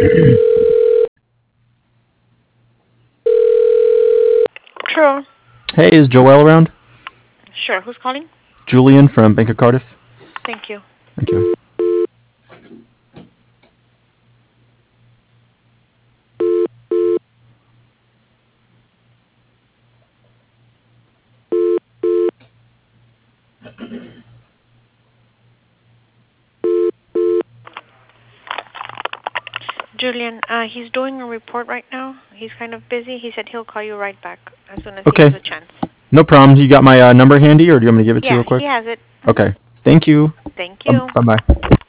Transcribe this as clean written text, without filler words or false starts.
True. Hey, is Joelle around? Sure. Who's calling? Julian from Bank of Cardiff. Thank you. Thank you. Julian, he's doing a report right now. He's kind of busy. He said he'll call you right back as soon as he has Okay, a chance. no problem. You got my number handy, or do you want me to give it to you Yeah, real he quick? has it. Okay. Thank you. Thank you. Bye bye.